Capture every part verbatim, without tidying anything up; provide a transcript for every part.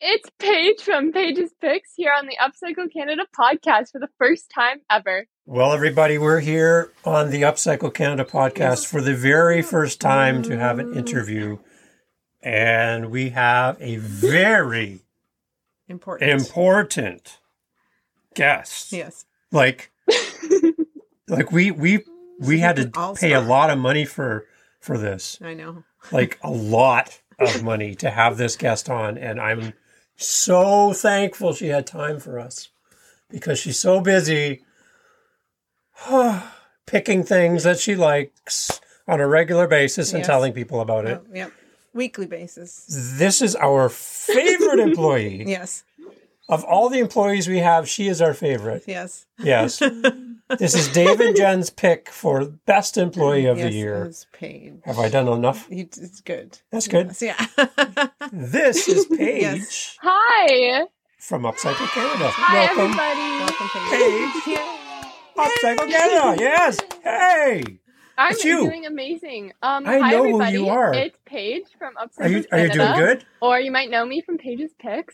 It's Paige from Paige's Picks here on the Upcycle Canada podcast for the first time ever. Well, everybody, we're here on the Upcycle Canada podcast yes. for the very first time to have an interview. And we have a very important, important guest. Yes. Like, like we we we had to pay a lot of money for for this. I know. Like a lot of money to have this guest on, and I'm so thankful she had time for us because she's so busy picking things that she likes on a regular basis and yes. telling people about it. Oh, yep. Weekly basis. This is our favorite employee. Yes. Of all the employees we have, she is our favorite. Yes. Yes. This is Dave and Jen's pick for Best Employee of yes, the Year. It's Paige. Have I done enough? It's good. That's good. Yes, yeah. This is Paige. Yes. Hi. From Upcycle Canada. Hi, Welcome. everybody. Welcome, Paige. Upcycle Canada. Yes. Hey. I'm it's you. doing amazing. Um, I hi know everybody. who you are. It's Paige from Upcycle are you, Canada. Are you doing good? Or you might know me from Paige's Picks.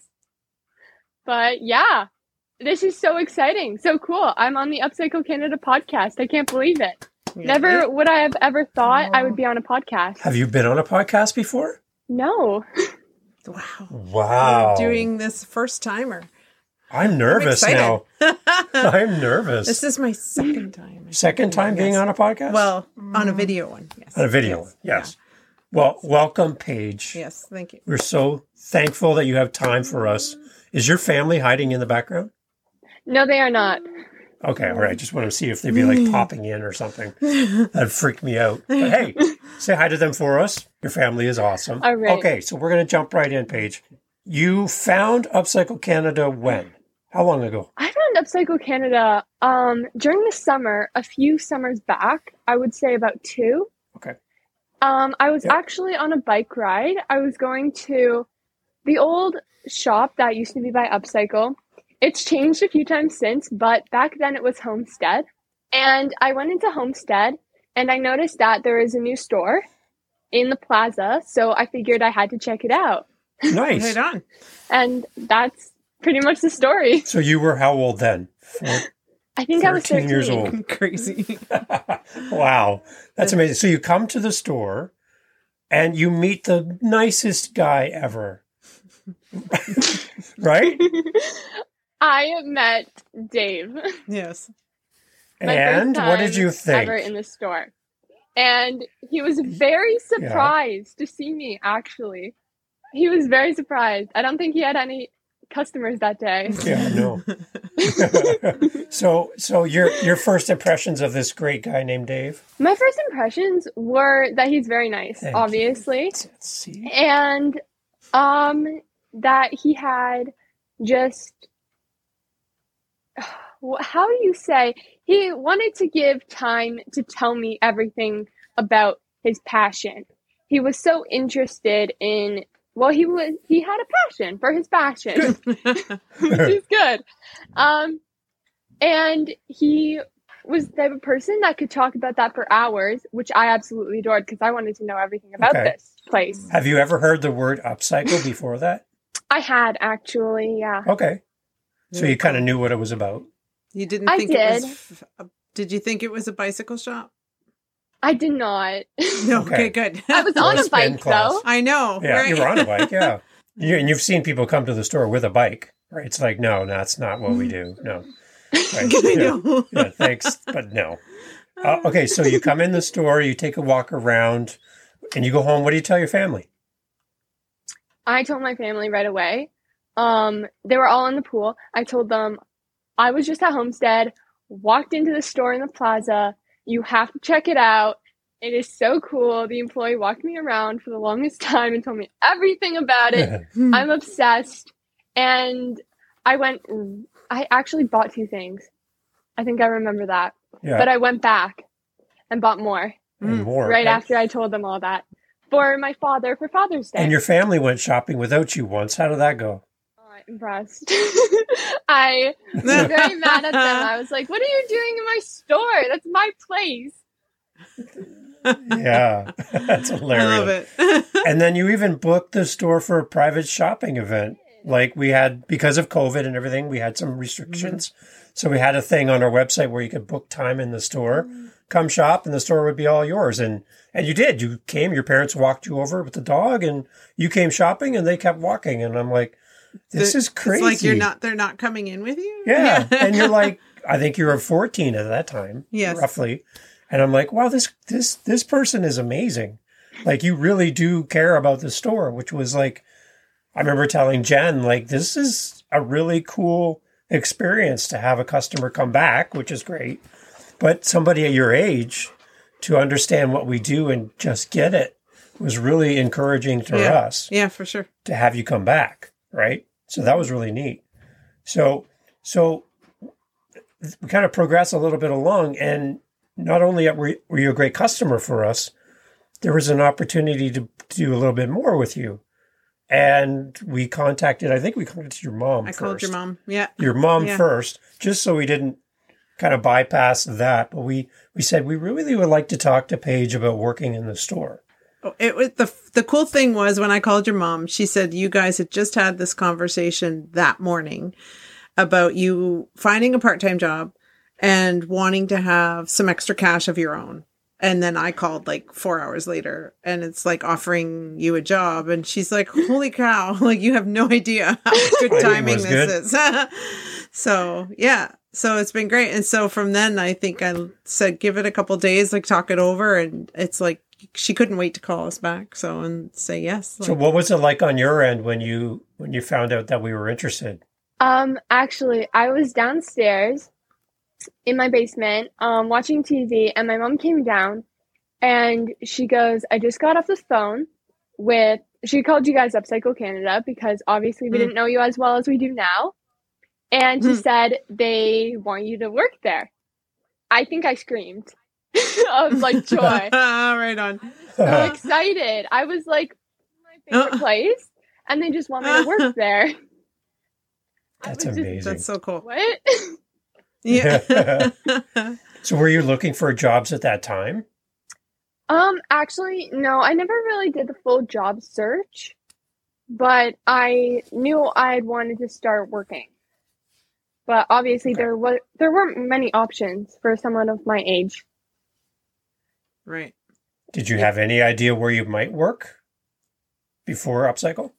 But yeah, this is so exciting. So cool. I'm on the Upcycle Canada podcast. I can't believe it. Yeah. Never would I have ever thought oh. I would be on a podcast. Have you been on a podcast before? No. Wow. Wow. You're doing this first timer. I'm nervous I'm now. I'm nervous. This is my second time. Second time being yes. on a podcast? Well, on a video one. Yes. On a video yes. one, yes. Yeah. Well, welcome, Paige. Yes, thank you. We're so thankful that you have time for us. Is your family hiding in the background? No, they are not. Okay, all right. Just want to see if they'd be like popping in or something. That'd freak me out. But hey, say hi to them for us. Your family is awesome. All right. Okay, so we're going to jump right in, Paige. You found Upcycle Canada when? How long ago? I found Upcycle Canada um, during the summer, a few summers back. I would say about two. Okay. Um, I was yep. actually on a bike ride. I was going to the old shop that used to be by Upcycle. It's changed a few times since, but back then it was Homestead. And I went into Homestead and I noticed that there is a new store in the plaza. So I figured I had to check it out. Nice. Right on. And that's pretty much the story. So you were how old then? Four, I think I was thirteen years old. Crazy. Wow. That's amazing. So you come to the store and you meet the nicest guy ever. Right? I met Dave. Yes. And what did you think? Ever in the store. And he was very surprised yeah. to see me, actually. He was very surprised. I don't think he had any customers that day. Yeah, no. so so your your first impressions of this great guy named Dave? My first impressions were that he's very nice, Thank obviously. Let's see. And um that he had just how do you say he wanted to give time to tell me everything about his passion. He was so interested in Well, he was, he had a passion for his passion, which is good. Um, and he was the type of person that could talk about that for hours, which I absolutely adored because I wanted to know everything about okay. this place. Have you ever heard the word upcycle before that? I had, actually, yeah. Okay. So you kind of knew what it was about? You didn't I think did. it was, did you think it was a bicycle shop? I did not. No, okay, okay good. I was on a, a bike, class. though. I know. Yeah, right? you were on a bike, yeah. You, and you've seen people come to the store with a bike, right? It's like, no, that's not what we do. No. Right? I yeah. know. Yeah, thanks, but no. Uh, okay, so you come in the store, you take a walk around, and you go home. What do you tell your family? I told my family right away. Um, they were all in the pool. I told them I was just at Homestead, walked into the store in the plaza. You have to check it out. It is so cool. The employee walked me around for the longest time and told me everything about it. I'm obsessed. And I went, I actually bought two things. I think I remember that. Yeah. But I went back and bought more. And more. Right and, after I told them all that. For my father, for Father's Day. And your family went shopping without you once. How did that go? Impressed. I was very mad at them. I was like, what are you doing in my store? That's my place. Yeah, that's hilarious. I love it. And then you even booked the store for a private shopping event. like we had, because of COVID and everything, we had some restrictions. Mm-hmm. So we had a thing on our website where you could book time in the store, mm-hmm. come shop, and the store would be all yours. And, and you did. You came, your parents walked you over with the dog, and you came shopping, and they kept walking. And I'm like, this the, is crazy. It's like you're not, they're not coming in with you? Yeah. And you're like, I think you were fourteen at that time. Yes. Roughly. And I'm like, wow, this, this, this person is amazing. Like, you really do care about the store, which was like, I remember telling Jen, like, this is a really cool experience to have a customer come back, which is great. But somebody at your age to understand what we do and just get it was really encouraging to yeah. us. Yeah, for sure. To have you come back, right? So that was really neat. So, so we kind of progressed a little bit along, and not only were were you a great customer for us, there was an opportunity to do a little bit more with you. And we contacted, I think we contacted your mom I first. called your mom, yeah. Your mom yeah. first, just so we didn't kind of bypass that. But we, we said we really would like to talk to Paige about working in the store. Oh, it was the the cool thing was when I called your mom, she said you guys had just had this conversation that morning about you finding a part-time job and wanting to have some extra cash of your own. And then I called like four hours later, and it's like offering you a job. And she's like, holy cow, like you have no idea how good timing this good. is. So yeah, so it's been great. And so from then I think I said, give it a couple days, like talk it over. And it's like, she couldn't wait to call us back. So, and say yes. Like, so what was it like on your end when you, when you found out that we were interested? Um, actually I was downstairs in my basement, um, watching T V, and my mom came down and she goes, I just got off the phone with, she called you guys Upcycle Canada because obviously we mm. didn't know you as well as we do now. And she mm. said they want you to work there. I think I screamed of like joy. Right on. So excited. I was like, my favorite place, and they just want me to work there. That's amazing. Just, that's so cool. What? Yeah. So were you looking for jobs at that time? Um, actually, no, I never really did the full job search, but I knew I'd wanted to start working. But obviously okay. there was there weren't many options for someone of my age. Right. Did you have any idea where you might work before Upcycle?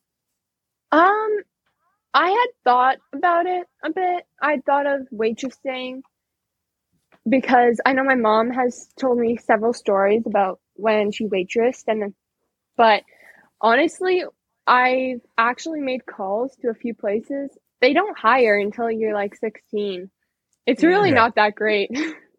Um, I had thought about it a bit. I thought of waitressing because I know my mom has told me several stories about when she waitressed, and then, but honestly, I've actually made calls to a few places. They don't hire until you're like sixteen. It's really yeah. not that great.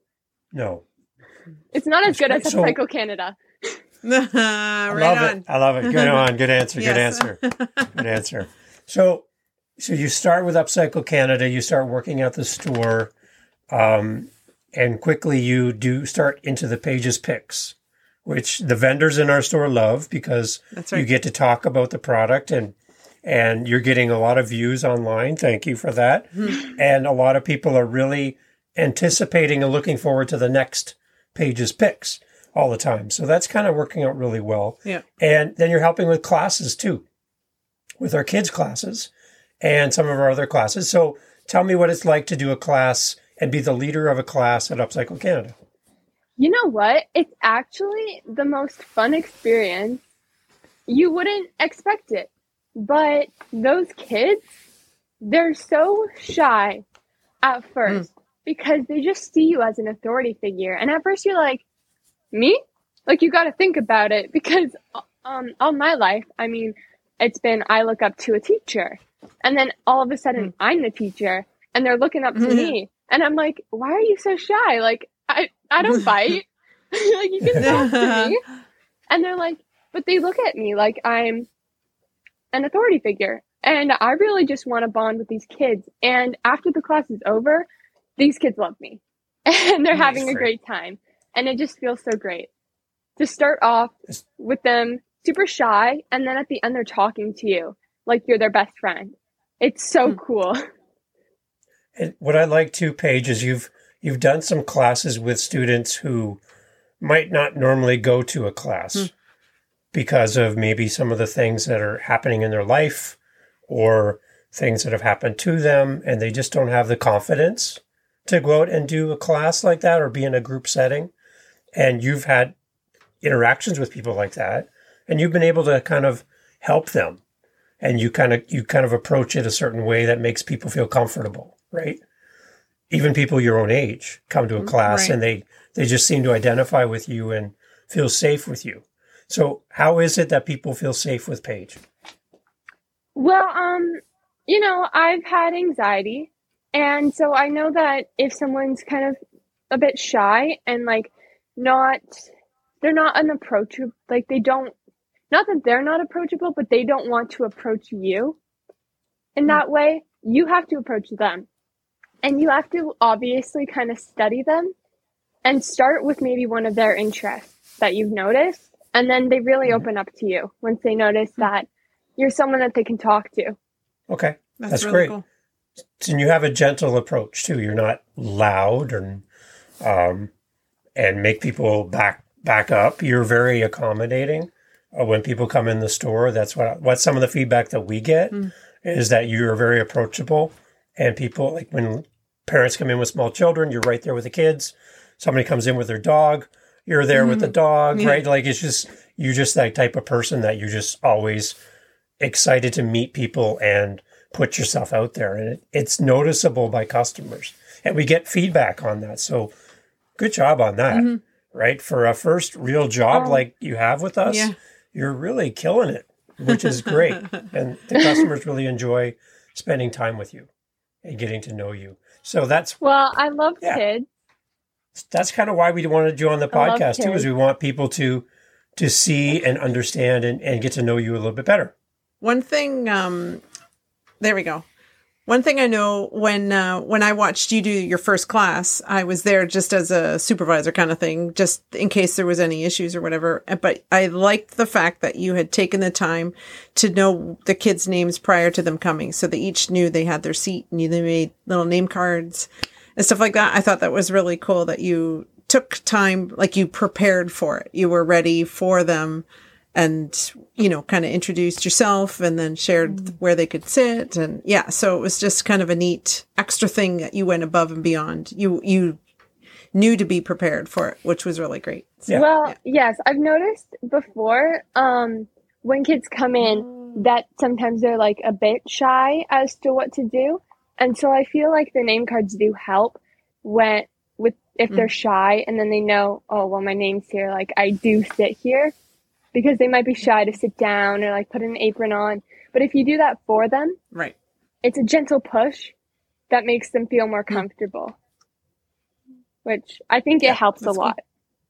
No. It's not as That's good great. as Upcycle so, Canada. right I love on. it. I love it. Good on. Good answer. Good answer. Good answer. So, so you start with Upcycle Canada. You start working at the store, um, and quickly you do start into the Pages Picks, which the vendors in our store love because That's right. you get to talk about the product, and and you're getting a lot of views online. Thank you for that. Mm-hmm. And a lot of people are really anticipating and looking forward to the next Pages Picks all the time. So that's kind of working out really well. Yeah. And then you're helping with classes too, with our kids' classes and some of our other classes. So tell me what it's like to do a class and be the leader of a class at Upcycle Canada. You know what? It's actually the most fun experience. You wouldn't expect it. But those kids, they're so shy at first mm. because they just see you as an authority figure. And at first you're like, me? Like, you got to think about it because um, all my life, I mean, it's been I look up to a teacher. And then all of a sudden mm. I'm the teacher and they're looking up to mm-hmm. me. And I'm like, why are you so shy? Like, I, I don't bite. Like, you can talk to me. And they're like, but they look at me like I'm an authority figure. And I really just want to bond with these kids. And after the class is over, these kids love me. And they're nice, having a great time. And it just feels so great to start off with them super shy. And then at the end, they're talking to you like you're their best friend. It's so hmm. cool. And what I like too, Paige, is you've you've done some classes with students who might not normally go to a class hmm. because of maybe some of the things that are happening in their life, or things that have happened to them, and they just don't have the confidence to go out and do a class like that or be in a group setting. And you've had interactions with people like that, and you've been able to kind of help them. And you kind of you kind of approach it a certain way that makes people feel comfortable, right? Even people your own age come to a class right. and they, they just seem to identify with you and feel safe with you. So how is it that people feel safe with Paige? Well, um, you know, I've had anxiety. And so I know that if someone's kind of a bit shy and like not, they're not unapproachable, like they don't, not that they're not approachable, but they don't want to approach you in that mm-hmm. way, you have to approach them. And you have to obviously kind of study them and start with maybe one of their interests that you've noticed. And then they really open up to you once they notice that you're someone that they can talk to. Okay. That's, That's really great. Cool. And you have a gentle approach too. You're not loud and, um, and make people back, back up. You're very accommodating uh, when people come in the store. That's what, what some of the feedback that we get mm. is that you're very approachable. And people, like when parents come in with small children, you're right there with the kids. Somebody comes in with their dog, you're there mm-hmm. with the dog, yeah. right? Like it's just, you're just that type of person that you're just always excited to meet people and put yourself out there. And it, it's noticeable by customers. And we get feedback on that. So good job on that, mm-hmm. right? For a first real job oh. like you have with us, yeah. you're really killing it, which is great. And the customers really enjoy spending time with you and getting to know you. So that's... Well, I love yeah. kids. That's kind of why we wanted you on the podcast too, is we want people to to see and understand and, and get to know you a little bit better. One thing, um, there we go. One thing I know when uh, when I watched you do your first class, I was there just as a supervisor kind of thing, just in case there was any issues or whatever. But I liked the fact that you had taken the time to know the kids' names prior to them coming, so they each knew they had their seat and they made little name cards and stuff like that. I thought that was really cool that you took time, like you prepared for it. You were ready for them and, you know, kind of introduced yourself and then shared mm-hmm. where they could sit. And yeah, so it was just kind of a neat extra thing that you went above and beyond. You, you knew to be prepared for it, which was really great. So, yeah. Well, yeah. yes, I've noticed before, um, when kids come in that sometimes they're like a bit shy as to what to do. And so I feel like the name cards do help when, with, if they're shy and then they know, oh, well, my name's here. Like I do sit here, because they might be shy to sit down or like put an apron on. But if you do that for them, right, it's a gentle push that makes them feel more comfortable, which I think yeah, it helps a lot. Cool.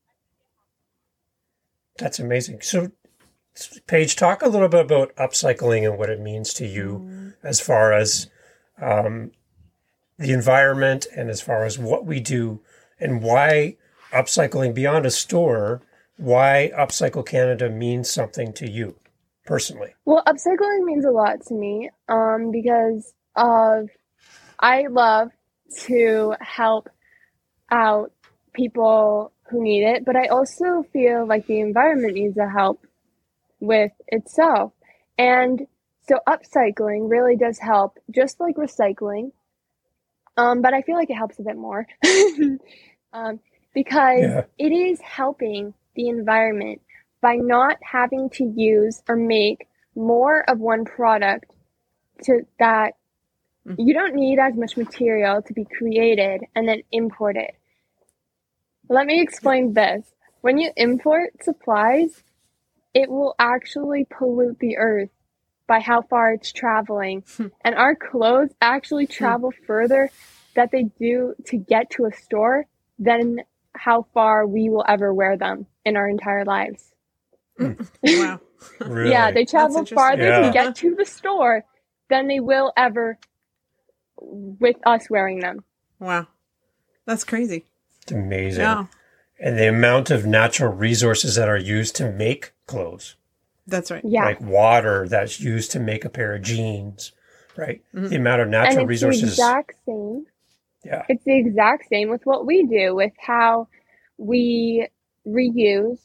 That's amazing. So Paige, talk a little bit about upcycling and what it means to you mm. as far as um, the environment and as far as what we do and why upcycling beyond a store, why Upcycle Canada means something to you personally. Well, upcycling means a lot to me um, because of I love to help out people who need it, but I also feel like the environment needs a help with itself. And so upcycling really does help, just like recycling. Um, but I feel like it helps a bit more um, because yeah. it is helping the environment by not having to use or make more of one product to that mm-hmm. you don't need as much material to be created and then imported. Let me explain this. When you import supplies, it will actually pollute the earth by how far it's traveling. And our clothes actually travel further that they do to get to a store than how far we will ever wear them in our entire lives. Wow. Really? Yeah, they travel farther yeah. to get to the store than they will ever with us wearing them. Wow. That's crazy. It's amazing. Yeah. And the amount of natural resources that are used to make clothes. That's right. Yeah. Like water that's used to make a pair of jeans, right? Mm-hmm. The amount of natural and it's resources. The exact same. Yeah. It's the exact same with what we do, with how we reuse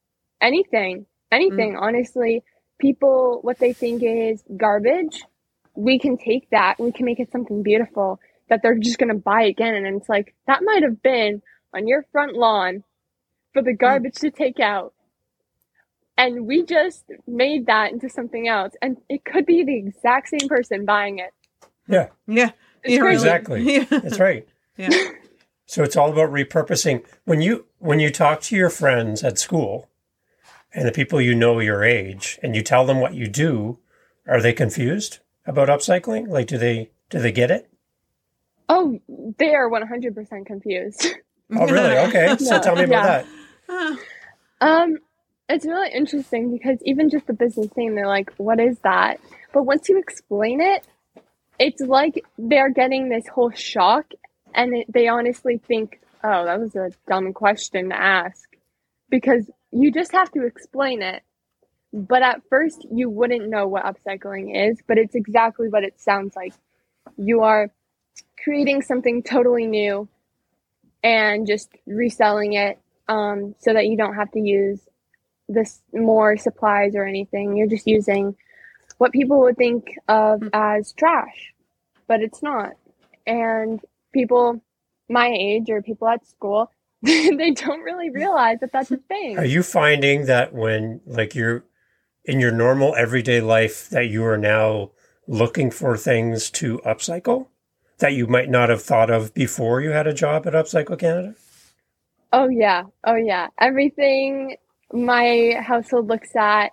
anything. Anything, mm. honestly. People, what they think is garbage we can take that and we can make it something beautiful that they're just going to buy again. And it's like, that might have been on your front lawn for the garbage mm. to take out. And we just made that into something else. And it could be the exact same person buying it. Yeah. Yeah. It's crazy. Exactly. Yeah. That's right. Yeah. So it's all about repurposing. When you when you talk to your friends at school and the people you know your age and you tell them what you do, are they confused about upcycling? Like, do they do they get it? Oh, they are one hundred percent confused. Oh, really? Okay. So No. tell me about Yeah. that. Um, it's really interesting because even just the business name, they're like, what is that? But once you explain it, it's like they're getting this whole shock and it, they honestly think, oh, that was a dumb question to ask because you just have to explain it. But at first you wouldn't know what upcycling is, but it's exactly what it sounds like. You are creating something totally new and just reselling it um, so that you don't have to use this more supplies or anything. You're just using what people would think of as trash, but it's not. And people my age or people at school, they don't really realize that that's a thing. Are you finding that when, like, you're in your normal everyday life, that you are now looking for things to upcycle that you might not have thought of before you had a job at Upcycle Canada? Oh, yeah. Oh, yeah. Everything my household looks at,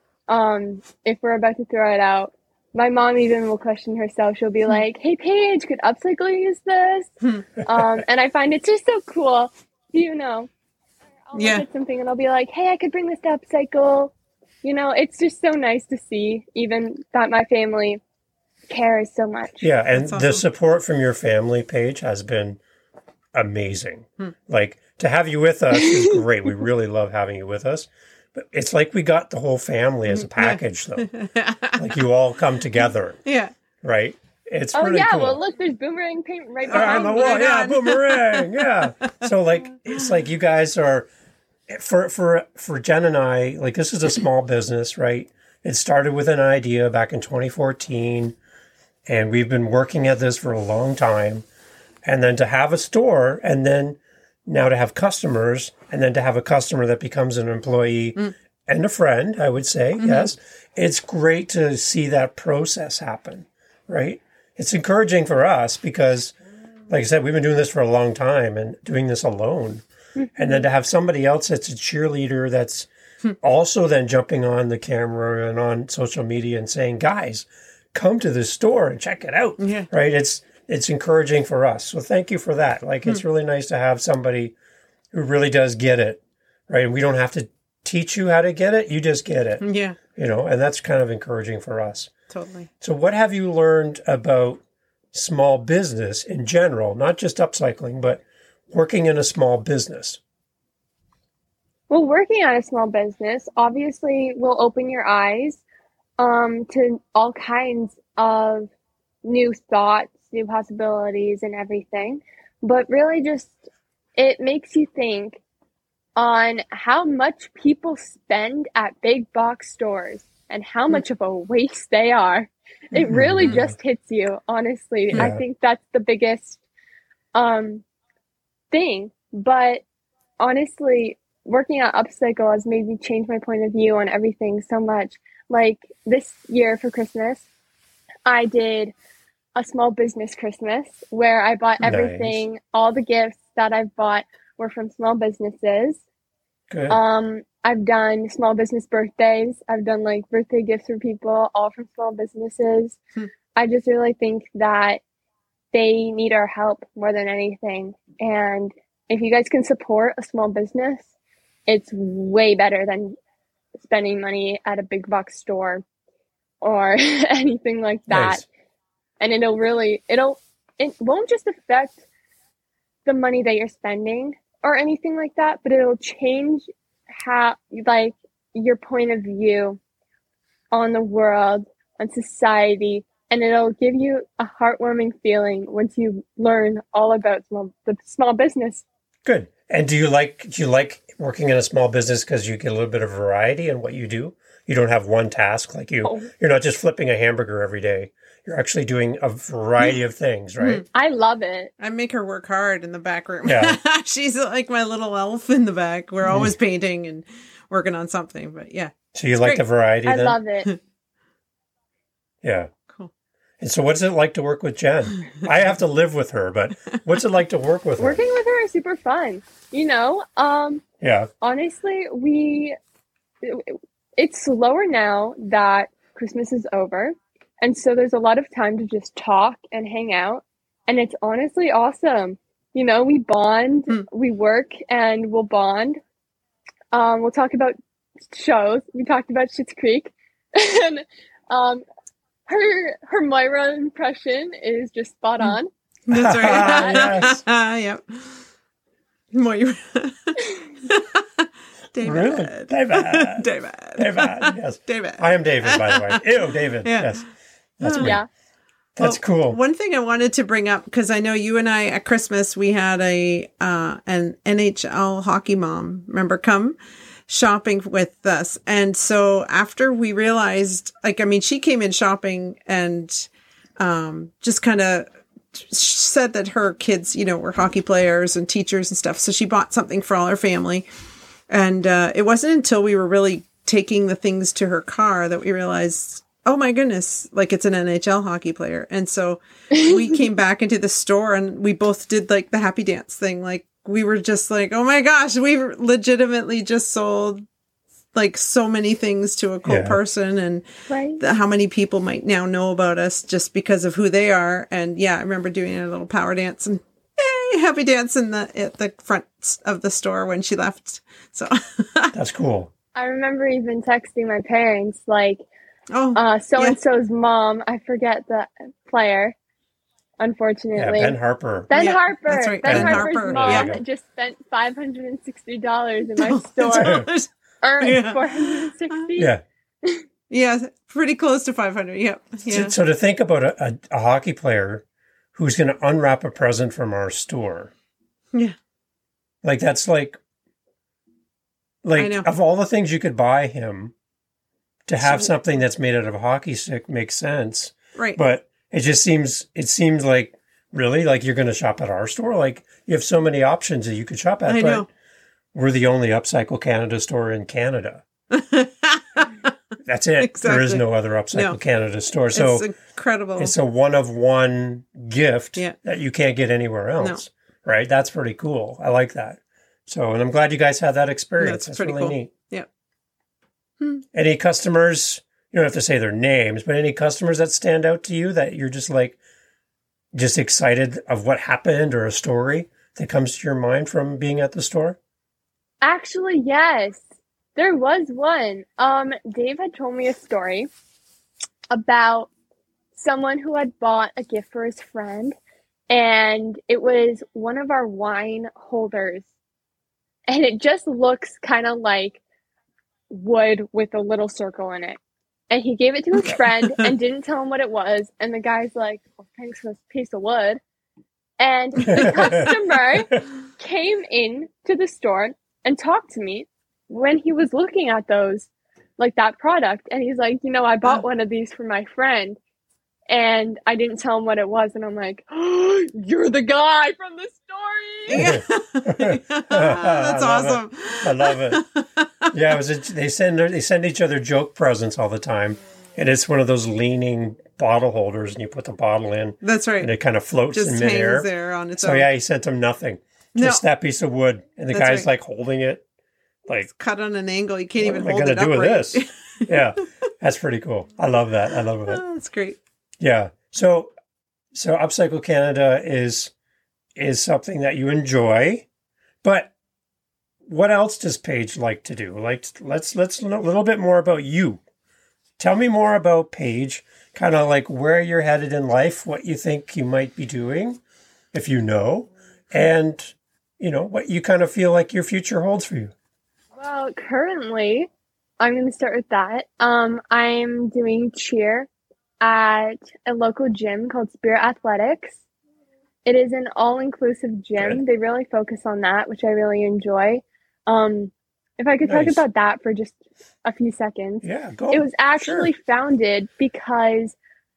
um, if we're about to throw it out, my mom even will question herself. She'll be like, hey, Paige, could upcycle use this? um, and I find it's just so cool. You know, I'll Yeah. look at something and I'll be like, hey, I could bring this to upcycle. You know, it's just so nice to see even that my family cares so much. Yeah, and That's the awesome. support from your family, Paige, has been amazing. Hmm. Like, to have you with us is great. We really love having you with us. But it's like we got the whole family as a package, though. Like, you all come together, Yeah. right? It's Oh, pretty yeah. cool. Well, look, there's boomerang paint right Ah, on behind the me. wall, yeah, God. boomerang, yeah. So, like, it's like you guys are, for for for Jen and I, like, this is a small business, right? It started with an idea back in twenty fourteen, and we've been working at this for a long time. And then to have a store, and then now to have customers, and then to have a customer that becomes an employee Mm. and a friend, I would say, Mm-hmm. yes. It's great to see that process happen, right? It's encouraging for us because, like I said, we've been doing this for a long time and doing this alone. And then to have somebody else that's a cheerleader that's also then jumping on the camera and on social media and saying, guys, come to the store and check it out. Yeah. Right? It's it's encouraging for us. So thank you for that. Like, it's really nice to have somebody who really does get it. Right? And we don't have to teach you how to get it. You just get it. Yeah. You know, and that's kind of encouraging for us. Totally. So what have you learned about small business in general, not just upcycling, but working in a small business? Well, working at a small business obviously will open your eyes um, to all kinds of new thoughts, new possibilities, and everything. But really just, it makes you think on how much people spend at big box stores and how much of a waste they are. It really Mhm. just hits you, honestly. I Yeah. think that's the biggest um, thing. But honestly, working at Upcycle has made me change my point of view on everything so much. Like this year for Christmas, I did a small business Christmas where I bought Nice. everything. All the gifts that I've bought were from small businesses. Good. Um, I've done small business birthdays. I've done like birthday gifts for people, all from small businesses. Hmm. I just really think that they need our help more than anything. And if you guys can support a small business, it's way better than spending money at a big box store or anything like that. Nice. And it'll really, it'll, it won't just affect the money that you're spending or anything like that, but it'll change how, like, your point of view on the world, on society, and it'll give you a heartwarming feeling once you learn all about small, the small business. Good. And do you like do you like working in a small business because you get a little bit of variety in what you do? You don't have one task like you. Oh. You're not just flipping a hamburger every day. you're actually doing a variety of things, right? I love it. I make her work hard in the back room. Yeah. She's like my little elf in the back. We're always painting and working on something, but yeah. So you It's like great. the variety I then? love it. Yeah. Cool. And so what's it like to work with Jen? I have to live with her, but what's it like to work with her? Working with her is super fun. You know, um, Yeah. honestly, we it's slower now that Christmas is over, and so there's a lot of time to just talk and hang out, and it's honestly awesome. You know, we bond, Hmm. we work, and we'll bond. Um, we'll talk about shows. We talked about Schitt's Creek, and um, her her Moira impression is just spot on. That's right. Yes. Yep. Moira. David. Really? David. David. David. Yes. David. I am David, by the way. Ew, David. Yeah. Yes. That's Oh. me. Yeah. That's Well, cool. One thing I wanted to bring up, because I know you and I at Christmas we had a uh, an N H L hockey mom, remember, come shopping with us, and so after we realized, like, I mean, she came in shopping and um, just kind of said that her kids, you know, were hockey players and teachers and stuff, so she bought something for all her family, and uh, it wasn't until we were really taking the things to her car that we realized, oh my goodness, like it's an N H L hockey player. And so we came back into the store and we both did like the happy dance thing. Like we were just like, oh my gosh, we legitimately just sold like so many things to a cool Yeah. person, and Right. the, how many people might now know about us just because of who they are. And yeah, I remember doing a little power dance and yay, happy dance in the, at the front of the store when she left. So, That's cool. I remember even texting my parents, like, oh, uh, so and so's mom, I forget the player, Yeah, unfortunately. Ben Harper. Ben Yeah, Harper. that's right, Ben, Ben Harper's Harper. mom There you go. just spent five hundred sixty dollars in my Oh, store. Earned Yeah. four hundred sixty Yeah. yeah, pretty close to five hundred. Yep. Yeah. So, so to think about a, a, a hockey player who's going to unwrap a present from our store, Yeah. like that's like, I like know. of all the things you could buy him, to have So- something that's made out of a hockey stick makes sense. Right. But it just seems, it seems like really like you're going to shop at our store. Like you have so many options that you could shop at. I but know. we're the only Upcycle Canada store in Canada. That's it. There is Exactly. no other Upcycle No. Canada store. So it's incredible. it's a one of one gift Yeah. that you can't get anywhere else. Right? That's pretty cool. I like that. So, and I'm glad you guys had that experience. That's That's, pretty really cool. neat. Yep. Any customers, you don't have to say their names, but any customers that stand out to you that you're just like, just excited of what happened or a story that comes to your mind from being at the store? Actually, yes. There was one. Um, Dave had told me a story about someone who had bought a gift for his friend, and it was one of our wine holders. And it just looks kind of like wood with a little circle in it. And he gave it to his friend and didn't tell him what it was. And the guy's like, well, thanks for this piece of wood. And the customer came in to the store and talked to me when he was looking at those, like that product. And he's like, you know, I bought one of these for my friend. And I didn't tell him what it was. And I'm like, oh, you're the guy from the story. Yeah. That's I love awesome. I love it. Yeah, it was a, they send they send each other joke presents all the time, and it's one of those leaning bottle holders, and you put the bottle in, That's right. and it kind of floats Just in hangs midair. there on its So own. yeah, he sent him nothing, just No. that piece of wood, and the That's guy's right. like holding it, like Cut on an angle. You can't what even am I hold gonna it do with upright. this? Yeah, that's pretty cool. I love that. I love it. Oh, that's great. Yeah. So, so Upcycle Canada is is something that you enjoy, but what else does Paige like to do? Like, let's let's know a little bit more about you. Tell me more about Paige. Kind of like where you're headed in life, what you think you might be doing, if you know, and you know what you kind of feel like your future holds for you. Well, currently, I'm going to start with that. Um, I'm doing cheer at a local gym called Spirit Athletics. It is an all-inclusive gym. Good. They really focus on that, which I really enjoy. Um, if I could Nice. talk about that for just a few seconds. Yeah, go. It was actually Sure. founded because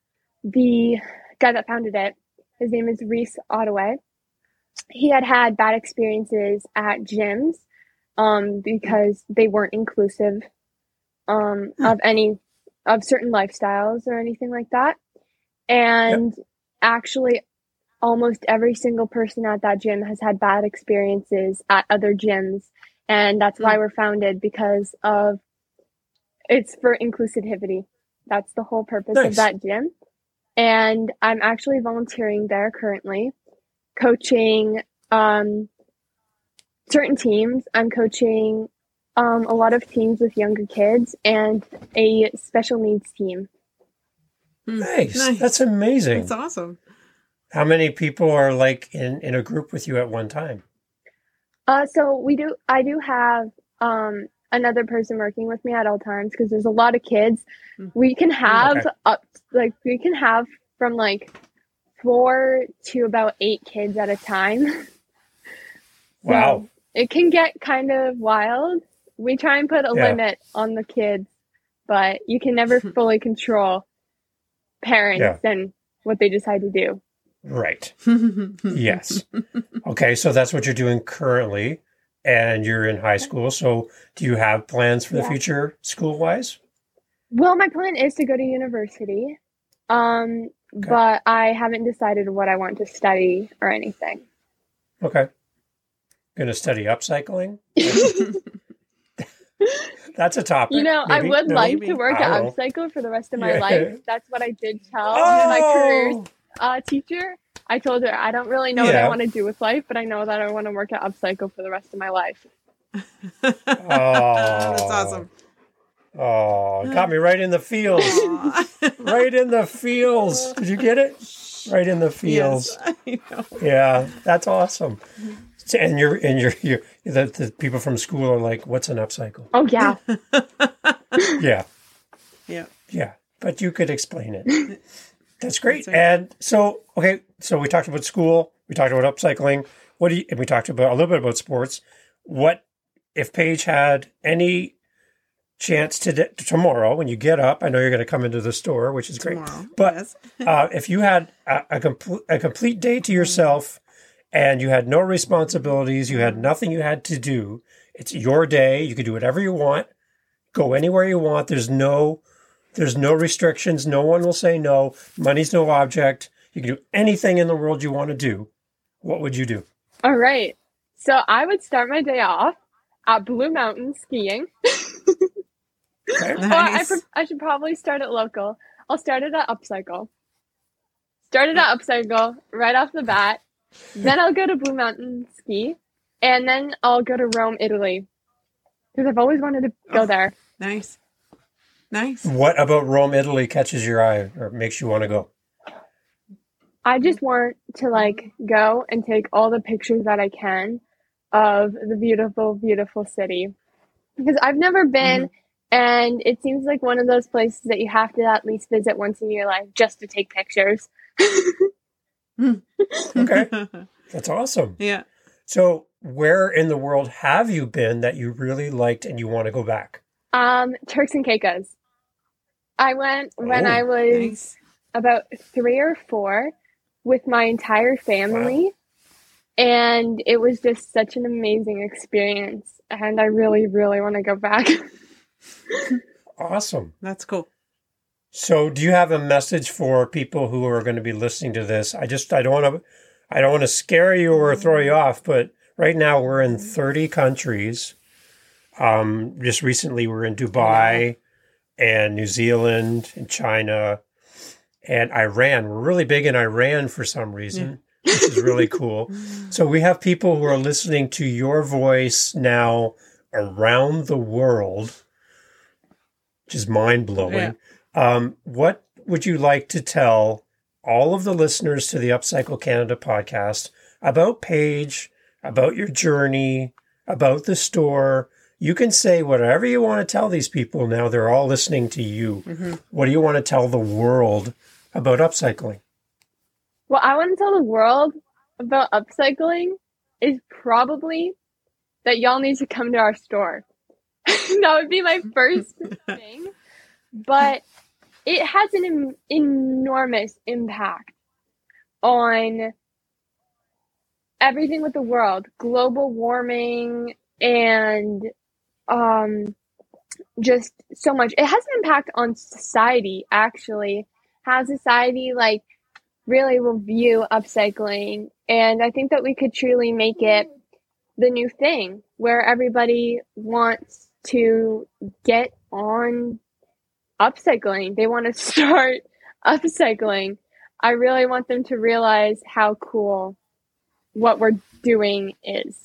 the guy that founded it, his name is Reese Ottaway. He had had bad experiences at gyms um, because they weren't inclusive um, huh. of any of certain lifestyles or anything like that. And yep. actually, almost every single person at that gym has had bad experiences at other gyms. And that's why we're founded, because of it's for inclusivity. That's the whole purpose nice. Of that gym. And I'm actually volunteering there currently, coaching um, certain teams. I'm coaching um, a lot of teams with younger kids and a special needs team. Nice. nice. That's amazing. That's awesome. How many people are like in, in a group with you at one time? Uh, so we do, I do have um, another person working with me at all times because there's a lot of kids. We can have okay. up, like we can have from like four to about eight kids at a time. So wow. It can get kind of wild. We try and put a yeah. limit on the kids, but you can never fully control parents yeah. and what they decide to do. Right. Yes. Okay, so that's what you're doing currently, and you're in high school. So do you have plans for the yeah. future school-wise? Well, my plan is to go to university, um, okay. but I haven't decided what I want to study or anything. Okay. Going to study upcycling? That's a topic. You know, maybe? I would no, like maybe? to work at Upcycle for the rest of my yeah. life. That's what I did tell oh! my career uh, teacher. I told her, I don't really know yeah. what I want to do with life, but I know that I want to work at Upcycle for the rest of my life. Oh, that's awesome. Oh, got me right in the feels. Right in the feels. Did you get it? Right in the feels. Yes, I know. Yeah, that's awesome. And you're and you're, you're the, the people from school are like, "What's an upcycle?" Oh yeah, yeah, yeah, yeah. But you could explain it. That's great. That's right. And so, okay, so we talked about school. We talked about upcycling. What do you? And we talked about a little bit about sports. What if Paige had any chance to tomorrow when you get up? I know you're going to come into the store, which is tomorrow, great. But yes. uh, if you had a, a complete a complete day to yourself. And you had no responsibilities, you had nothing you had to do. It's your day. You can do whatever you want. Go anywhere you want. There's no there's no restrictions. No one will say no. Money's no object. You can do anything in the world you want to do. What would you do? All right. So I would start my day off at Blue Mountain skiing. Okay. Nice. Or I, pre- I should probably start at local. I'll start it at Upcycle. Start it at Upcycle right off the bat. Then I'll go to Blue Mountain ski, and then I'll go to Rome, Italy, because I've always wanted to go oh, there. Nice. Nice. What about Rome, Italy catches your eye or makes you want to go? I just want to, like, go and take all the pictures that I can of the beautiful, beautiful city. Because I've never been, mm-hmm. and it seems like one of those places that you have to at least visit once in your life just to take pictures. Okay. That's awesome. Yeah. So where in the world have you been that you really liked and you want to go back? Um, Turks and Caicos. I went when oh, I was nice. about three or four with my entire family. Wow. And it was just such an amazing experience. And I really, really want to go back. Awesome. That's cool. So do you have a message for people who are going to be listening to this? I just, I don't want to, I don't want to scare you or throw you off, but right now we're in thirty countries. Um, just recently we're in Dubai and New Zealand and China and Iran. We're really big in Iran for some reason, yeah. which is really cool. So we have people who are listening to your voice now around the world, which is mind blowing. Yeah. Um, what would you like to tell all of the listeners to the Upcycle Canada podcast about Paige, about your journey, about the store? You can say whatever you want to tell these people now. They're all listening to you. Mm-hmm. What do you want to tell the world about upcycling? What I want to tell the world about upcycling is probably that y'all need to come to our store. That would be my first thing. But it has an em- enormous impact on everything with the world, global warming, and um, just so much. It has an impact on society, actually. How society, like, really will view upcycling. And I think that we could truly make it the new thing where everybody wants to get on upcycling. They want to start upcycling. I really want them to realize how cool what we're doing is.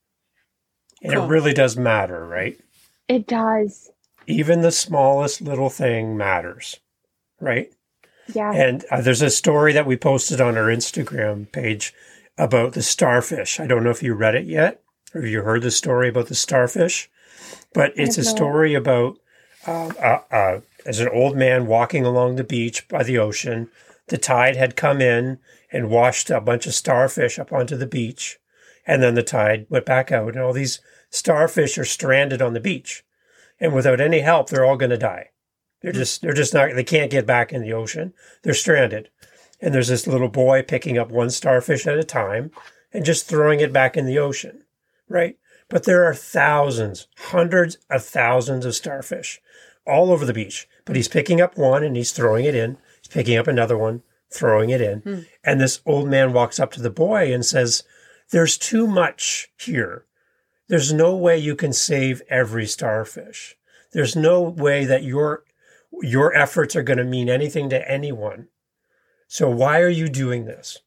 And Cool. it really does matter, right? It does. Even the smallest little thing matters, right? Yeah. And uh, there's a story that we posted on our Instagram page about the starfish. I don't know if you read it yet or you heard the story about the starfish, but it's a have not. story about uh, uh, uh, as an old man walking along the beach by the ocean. The tide had come in and washed a bunch of starfish up onto the beach. And then the tide went back out, and all these starfish are stranded on the beach. And without any help, they're all going to die. They're just, they're just not, they can't get back in the ocean. They're stranded. And there's this little boy picking up one starfish at a time and just throwing it back in the ocean, right? But there are thousands, hundreds of thousands of starfish all over the beach. But he's picking up one and he's throwing it in. He's picking up another one, throwing it in. Hmm. And this old man walks up to the boy and says, "There's too much here. There's no way you can save every starfish. There's no way that your your efforts are going to mean anything to anyone. So why are you doing this?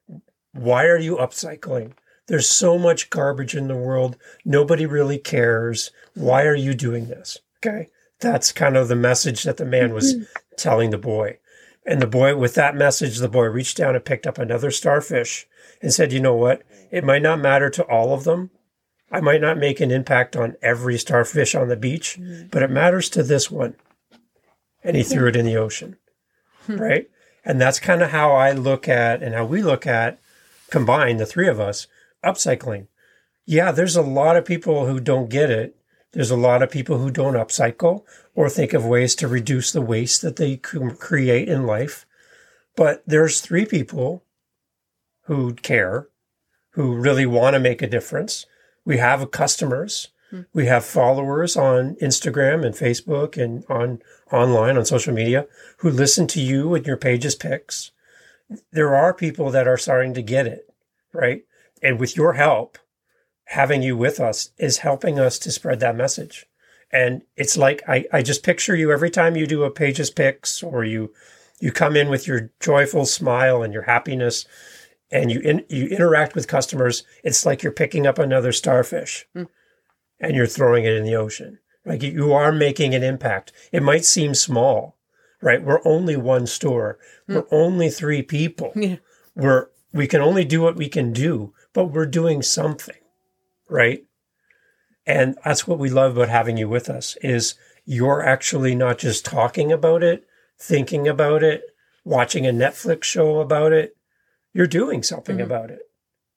Why are you upcycling? There's so much garbage in the world. Nobody really cares. Why are you doing this?" Okay. That's kind of the message that the man was telling the boy. And the boy, with that message, the boy reached down and picked up another starfish and said, "You know what? It might not matter to all of them. I might not make an impact on every starfish on the beach, but it matters to this one." And he threw it in the ocean, right? And that's kind of how I look at and how we look at, combined, the three of us, upcycling. Yeah, there's a lot of people who don't get it. There's a lot of people who don't upcycle or think of ways to reduce the waste that they create in life. But there's three people who care, who really want to make a difference. We have customers. We have followers on Instagram and Facebook and on online on social media who listen to you and your page's picks. There are people that are starting to get it, right? And with your help, having you with us is helping us to spread that message. And it's like, I, I just picture you every time you do a page's picks or you, you come in with your joyful smile and your happiness and you, in, you interact with customers. It's like you're picking up another starfish. Mm. And you're throwing it in the ocean. Like you are making an impact. It might seem small, right? We're only one store. Mm. We're only three people. Yeah. We're, we can only do what we can do, but we're doing something, right? And that's what we love about having you with us is you're actually not just talking about it, thinking about it, watching a Netflix show about it. You're doing something mm-hmm. about it.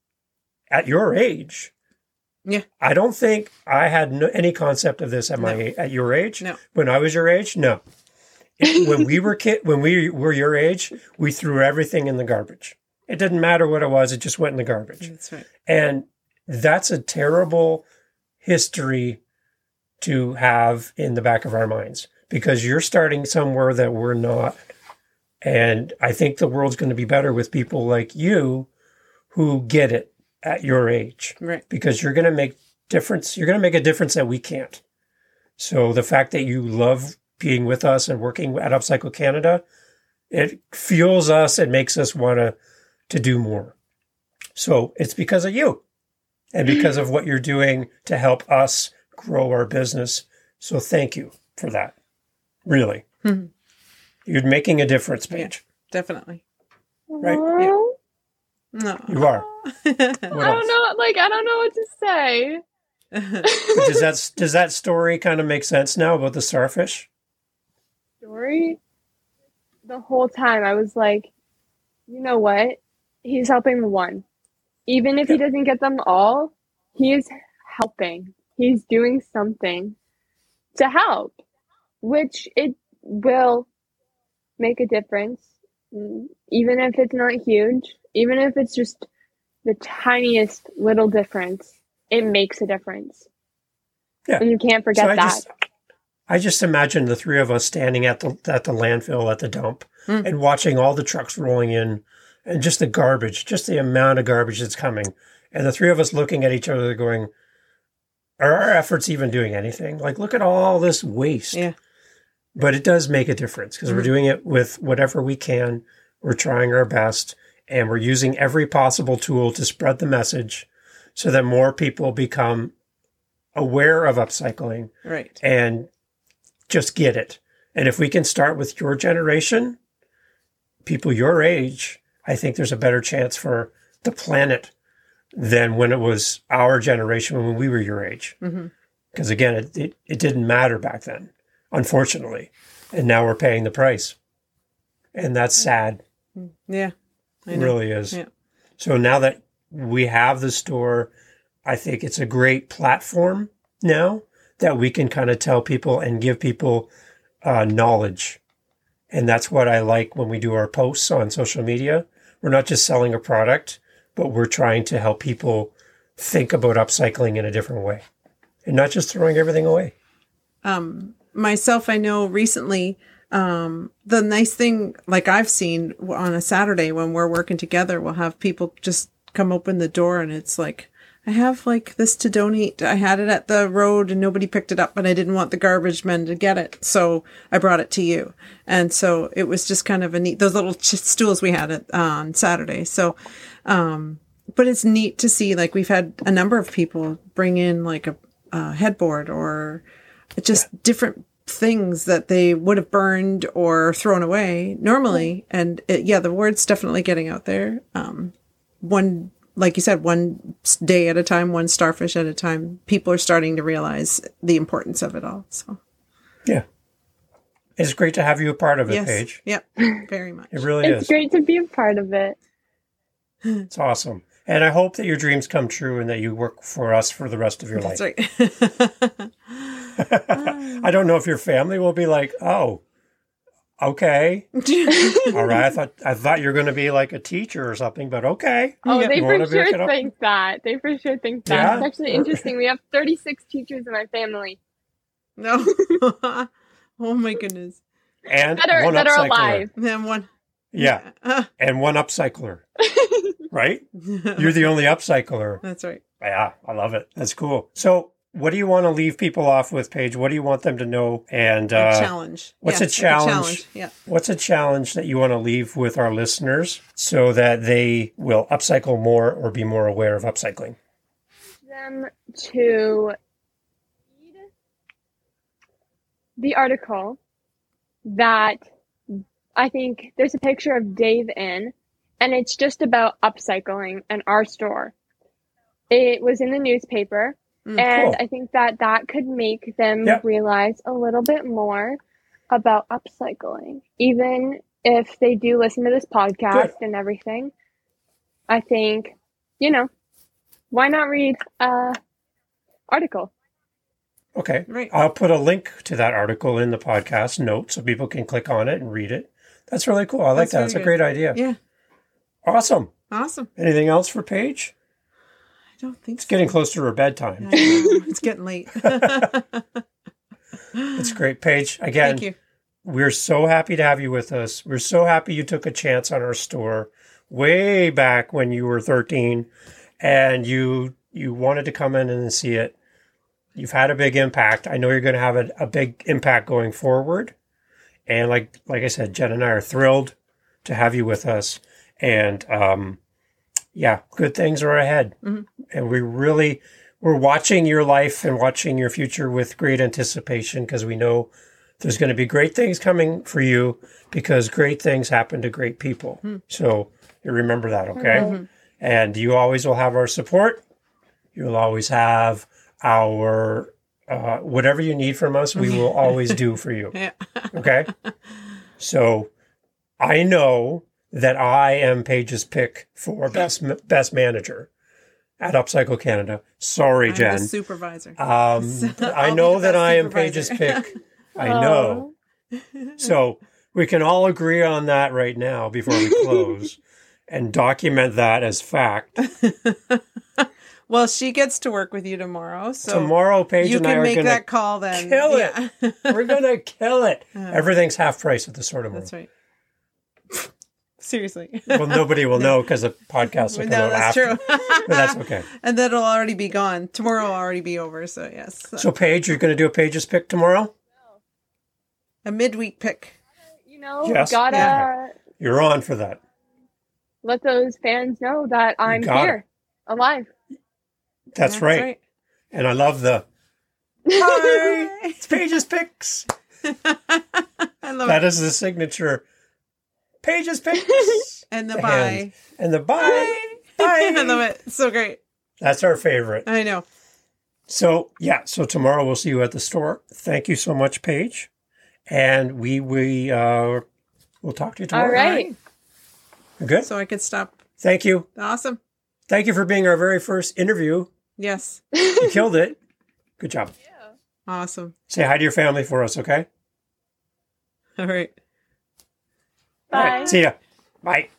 At your age. Yeah, I don't think I had no, any concept of this at my no. at your age. No, when I was your age, no. It, when we were kid, when we were your age, we threw everything in the garbage. It didn't matter what it was; it just went in the garbage. That's right. And that's a terrible history to have in the back of our minds because you're starting somewhere that we're not. And I think the world's going to be better with people like you who get it. At your age, right? Because you're going to make difference. You're going to make a difference that we can't. So the fact that you love being with us and working at Upcycle Canada, it fuels us. It makes us want to to do more. So it's because of you, and because of what you're doing to help us grow our business. So thank you for that. Really, mm-hmm. You're making a difference, Paige. Yeah, definitely. Right? Yeah. No, you are. I don't know. Like, I don't know what to say. But does that does that story kind of make sense now about the starfish? Story? The whole time I was like, you know what? He's helping the one. Even if yeah. he doesn't get them all, he is helping. He's doing something to help, which it will make a difference, even if it's not huge, even if it's just the tiniest little difference, it makes a difference. Yeah. And you can't forget so I that. Just, I just imagine the three of us standing at the at the landfill at the dump Mm. and watching all the trucks rolling in and just the garbage, just the amount of garbage that's coming. And the three of us looking at each other going, are our efforts even doing anything? Like, look at all this waste. Yeah. But it does make a difference because Mm. we're doing it with whatever we can. We're trying our best and we're using every possible tool to spread the message so that more people become aware of upcycling Right. and just get it. And if we can start with your generation, people your age, I think there's a better chance for the planet than when it was our generation when we were your age. Because Mm-hmm. again, it, it, it didn't matter back then, unfortunately. And now we're paying the price. And that's sad. Yeah. I It know. really is. Yeah. So now that we have the store, I think it's a great platform now that we can kind of tell people and give people uh, knowledge. And that's what I like when we do our posts on social media. We're not just selling a product, but we're trying to help people think about upcycling in a different way and not just throwing everything away. Um, myself, I know recently, um, the nice thing, like I've seen on a Saturday when we're working together, we'll have people just come open the door and it's like, I have like this to donate. I had it at the road and nobody picked it up, but I didn't want the garbage men to get it. So I brought it to you. And so it was just kind of a neat, those little ch- stools we had at, uh, on Saturday. So, um, but it's neat to see, like we've had a number of people bring in like a, a headboard or just different things that they would have burned or thrown away normally. And it, yeah, the word's definitely getting out there. Um, one, like you said, one day at a time, one starfish at a time, people are starting to realize the importance of it all. So, Yeah. It's great to have you a part of it, yes. Paige. Yep. Very much. It really It's is. great to be a part of it. It's awesome. And I hope that your dreams come true and that you work for us for the rest of your life. That's right. I don't know if your family will be like, oh, okay. All right. I thought I thought you were going to be like a teacher or something, but okay. Oh, Yeah. they You for wanna pick it sure up? think that. They for sure think that. Yeah? It's actually interesting. We have thirty-six teachers in my family No. Oh my goodness. And that are one that are upcycler. alive. Then one. Yeah. Uh, And one upcycler. Right? You're the only upcycler. That's right. Yeah, I love it. That's cool. So what do you want to leave people off with, Paige? What do you want them to know? And A uh, challenge. what's Yeah, a like challenge? Yeah. what's a challenge that you want to leave with our listeners so that they will upcycle more or be more aware of upcycling? Them to read the article that I think there's a picture of Dave in, and it's just about upcycling and our store. It was in the newspaper, Mm, and cool. I think that that could make them Yep. realize a little bit more about upcycling, even if they do listen to this podcast and everything. I think, you know, why not read a article? Okay. Right. I'll put a link to that article in the podcast notes so people can click on it and read it. That's really cool. I like That's that. That's a very great idea. Yeah. Awesome. Awesome. Anything else for Paige? I don't think It's so. getting close to her bedtime. I know. It's getting late. It's great, Paige. Again, Thank you. we're so happy to have you with us. We're so happy you took a chance on our store way back when you were thirteen and you you wanted to come in and see it. You've had a big impact. I know you're going to have a, a big impact going forward. And like like I said, Jen and I are thrilled to have you with us. And um, yeah, good things are ahead. Mhm. And we really, we're watching your life and watching your future with great anticipation because we know there's going to be great things coming for you because great things happen to great people. Mhm. So you remember that, okay? Mhm. And you always will have our support. You'll always have our, uh, whatever you need from us, we will always do for you. Yeah. Okay. So I know that I am Paige's pick for best, best manager at Upcycle Canada. Sorry, I'm Jen. the supervisor. Um, So I I'll know be the that best I am supervisor. Paige's pick. I know. So we can all agree on that right now before we close and document that as fact. Well, she gets to work with you tomorrow. So tomorrow, Paige you and I can are make going to that call then. kill Yeah. it. We're going to kill it. Uh, Everything's half price at the store tomorrow. That's right. Seriously. Well, nobody will know because the podcast will come No, out that's after. true. But that's okay. And that'll already be gone. Tomorrow will already be over. So, yes. So, Paige, you're going to do a Paige's pick tomorrow? A midweek pick. You know, Yes. gotta Yeah. You're on for that. let those fans know that I'm got here, alive. That's, right. And I love the, hi, it's Paige's Picks. I love That it. is the signature Paige's Picks. And the And- bye. And the bye. Bye. I love it. So great. That's our favorite. I know. So, yeah. So tomorrow we'll see you at the store. Thank you so much, Paige. And we, we, uh, we'll talk to you tomorrow. All right. Good. So I could stop. Thank you. Awesome. Thank you for being our very first interview. Yes. You killed it. Good job. Awesome. Say hi to your family for us, okay? All right. Bye. All right. See ya. Bye.